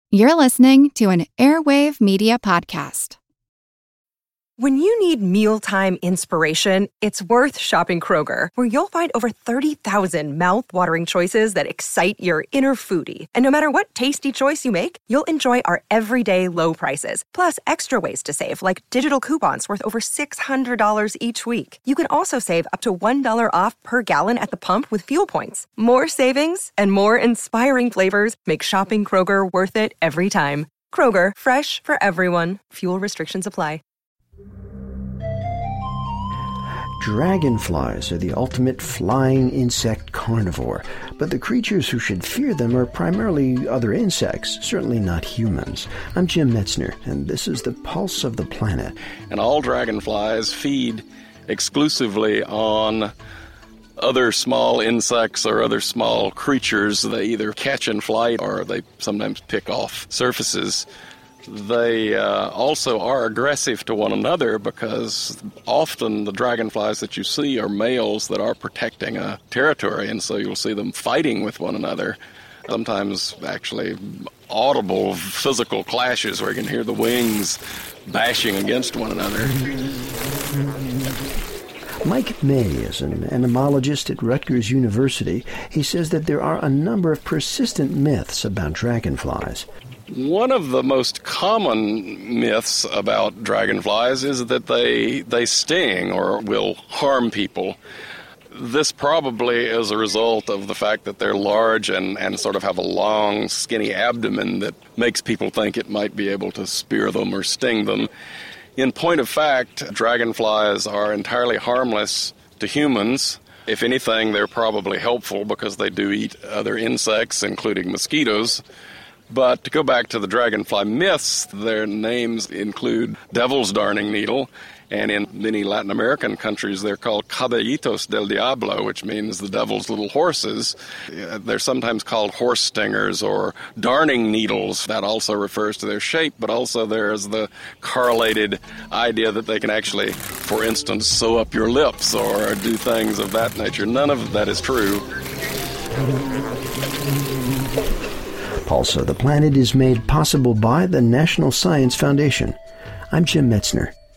You're listening to an Airwave Media Podcast. When you need mealtime inspiration, it's worth shopping Kroger, where you'll find over 30,000 mouth-watering choices that excite your inner foodie. And no matter what tasty choice you make, you'll enjoy our everyday low prices, plus extra ways to save, like digital coupons worth over $600 each week. You can also save up to $1 off per gallon at the pump with fuel points. More savings and more inspiring flavors make shopping Kroger worth it every time. Kroger, fresh for everyone. Fuel restrictions apply. Dragonflies are the ultimate flying insect carnivore, but the creatures who should fear them are primarily other insects, certainly not humans. I'm Jim Metzner, and this is the Pulse of the Planet. And all dragonflies feed exclusively on other small insects or other small creatures they either catch in flight or they sometimes pick off surfaces. They also are aggressive to one another because often the dragonflies that you see are males that are protecting a territory, and so you'll see them fighting with one another. Sometimes actually audible physical clashes where you can hear the wings bashing against one another. Mike May is an entomologist at Rutgers University. He says that there are a number of persistent myths about dragonflies. One of the most common myths about dragonflies is that they sting or will harm people. This probably is a result of the fact that they're large and sort of have a long, skinny abdomen that makes people think it might be able to spear them or sting them. In point of fact, dragonflies are entirely harmless to humans. If anything, they're probably helpful because they do eat other insects, including mosquitoes. But to go back to the dragonfly myths, their names include devil's darning needle, and in many Latin American countries they're called caballitos del diablo, which means the devil's little horses. They're sometimes called horse stingers or darning needles. That also refers to their shape, but also there's the correlated idea that they can actually, for instance, sew up your lips or do things of that nature. None of that is true. Pulse of the Planet is made possible by the National Science Foundation. I'm Jim Metzner.